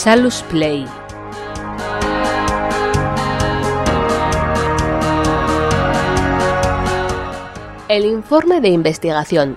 Salus Play. El informe de investigación.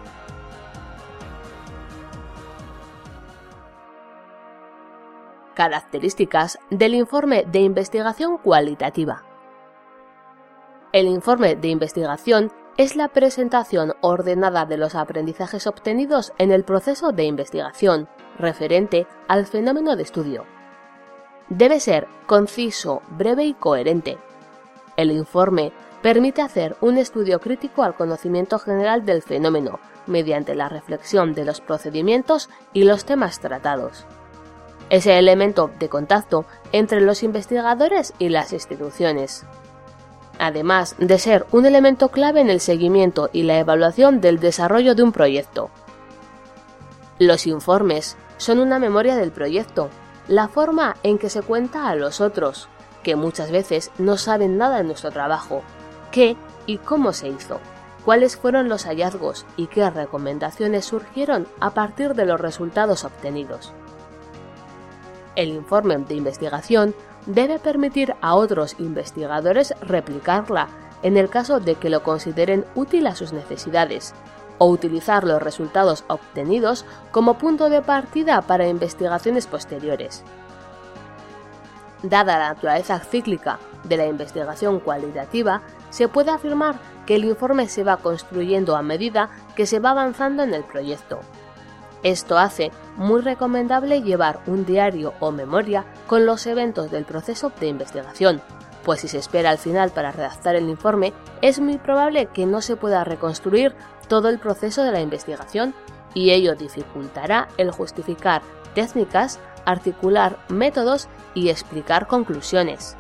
Características del informe de investigación cualitativa. El informe de investigación es la presentación ordenada de los aprendizajes obtenidos en el proceso de investigación referente al fenómeno de estudio. Debe ser conciso, breve y coherente. El informe permite hacer un estudio crítico al conocimiento general del fenómeno mediante la reflexión de los procedimientos y los temas tratados. Es el elemento de contacto entre los investigadores y las instituciones, además de ser un elemento clave en el seguimiento y la evaluación del desarrollo de un proyecto. Los informes son una memoria del proyecto, la forma en que se cuenta a los otros, que muchas veces no saben nada de nuestro trabajo, qué y cómo se hizo, cuáles fueron los hallazgos y qué recomendaciones surgieron a partir de los resultados obtenidos. El informe de investigación debe permitir a otros investigadores replicarla en el caso de que lo consideren útil a sus necesidades, o utilizar los resultados obtenidos como punto de partida para investigaciones posteriores. Dada la naturaleza cíclica de la investigación cualitativa, se puede afirmar que el informe se va construyendo a medida que se va avanzando en el proyecto. Esto hace muy recomendable llevar un diario o memoria con los eventos del proceso de investigación, pues si se espera al final para redactar el informe, es muy probable que no se pueda reconstruir todo el proceso de la investigación y ello dificultará el justificar técnicas, articular métodos y explicar conclusiones.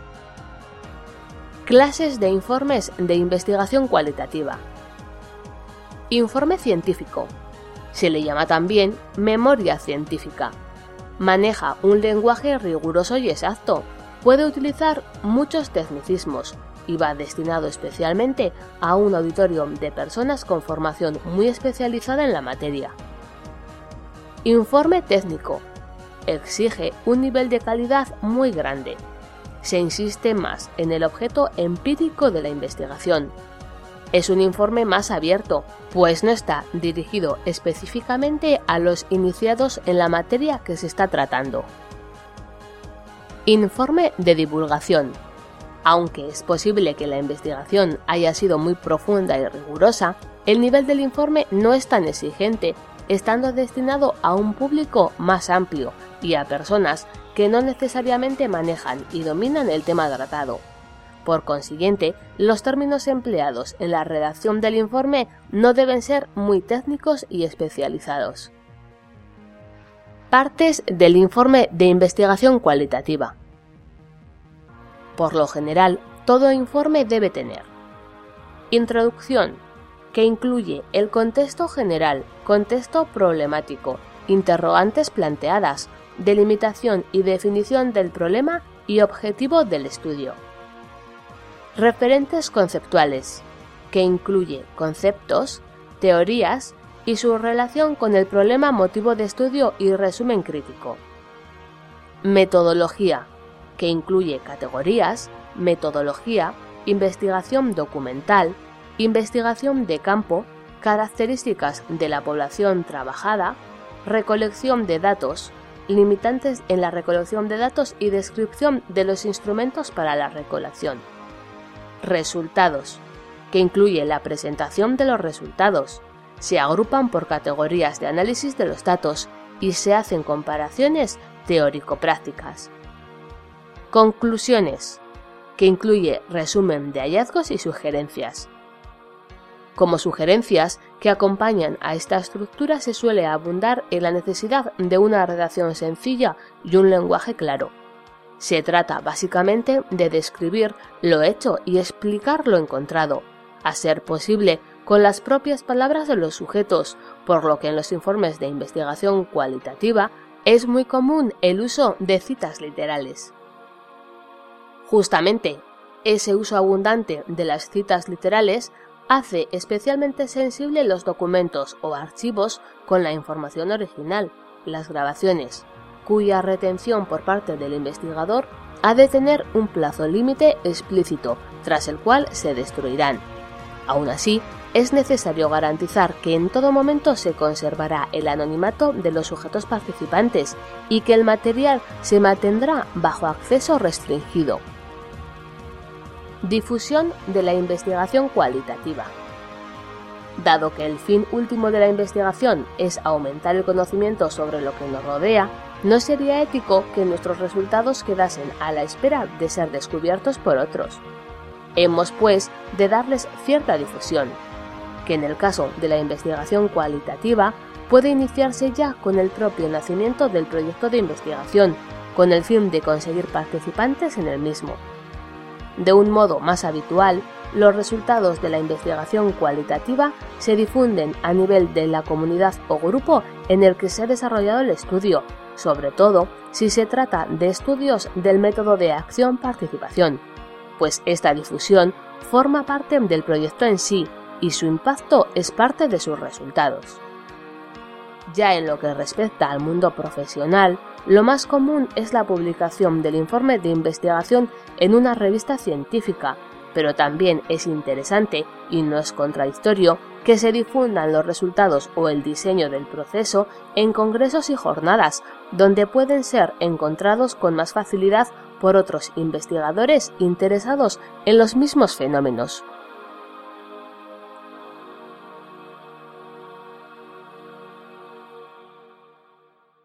Clases de informes de investigación cualitativa. Informe científico. Se le llama también memoria científica. Maneja un lenguaje riguroso y exacto. Puede utilizar muchos tecnicismos y va destinado especialmente a un auditorio de personas con formación muy especializada en la materia. Informe técnico. Exige un nivel de calidad muy grande. Se insiste más en el objeto empírico de la investigación. Es un informe más abierto, pues no está dirigido específicamente a los iniciados en la materia que se está tratando. Informe de divulgación. Aunque es posible que la investigación haya sido muy profunda y rigurosa, el nivel del informe no es tan exigente, estando destinado a un público más amplio y a personas que no necesariamente manejan y dominan el tema tratado. Por consiguiente, los términos empleados en la redacción del informe no deben ser muy técnicos y especializados. Partes del informe de investigación cualitativa. Por lo general, todo informe debe tener introducción, que incluye el contexto general, contexto problemático, interrogantes planteadas, delimitación y definición del problema y objetivo del estudio. Referentes conceptuales, que incluye conceptos, teorías y su relación con el problema motivo de estudio y resumen crítico. Metodología, que incluye categorías, metodología, investigación documental, investigación de campo, características de la población trabajada, recolección de datos, limitantes en la recolección de datos y descripción de los instrumentos para la recolección. Resultados, que incluye la presentación de los resultados. Se agrupan por categorías de análisis de los datos y se hacen comparaciones teórico-prácticas. Conclusiones, que incluye resumen de hallazgos y sugerencias. Como sugerencias que acompañan a esta estructura se suele abundar en la necesidad de una redacción sencilla y un lenguaje claro. Se trata básicamente de describir lo hecho y explicar lo encontrado, a ser posible con las propias palabras de los sujetos, por lo que en los informes de investigación cualitativa es muy común el uso de citas literales. Justamente, ese uso abundante de las citas literales hace especialmente sensible los documentos o archivos con la información original, las grabaciones, cuya retención por parte del investigador ha de tener un plazo límite explícito, tras el cual se destruirán. Aún así, es necesario garantizar que en todo momento se conservará el anonimato de los sujetos participantes y que el material se mantendrá bajo acceso restringido. Difusión de la investigación cualitativa. Dado que el fin último de la investigación es aumentar el conocimiento sobre lo que nos rodea, no sería ético que nuestros resultados quedasen a la espera de ser descubiertos por otros. Hemos, pues, de darles cierta difusión, que en el caso de la investigación cualitativa puede iniciarse ya con el propio nacimiento del proyecto de investigación, con el fin de conseguir participantes en el mismo. De un modo más habitual, los resultados de la investigación cualitativa se difunden a nivel de la comunidad o grupo en el que se ha desarrollado el estudio, sobre todo si se trata de estudios del método de acción-participación, pues esta difusión forma parte del proyecto en sí y su impacto es parte de sus resultados. Ya en lo que respecta al mundo profesional, lo más común es la publicación del informe de investigación en una revista científica, pero también es interesante, y no es contradictorio, que se difundan los resultados o el diseño del proceso en congresos y jornadas, donde pueden ser encontrados con más facilidad por otros investigadores interesados en los mismos fenómenos.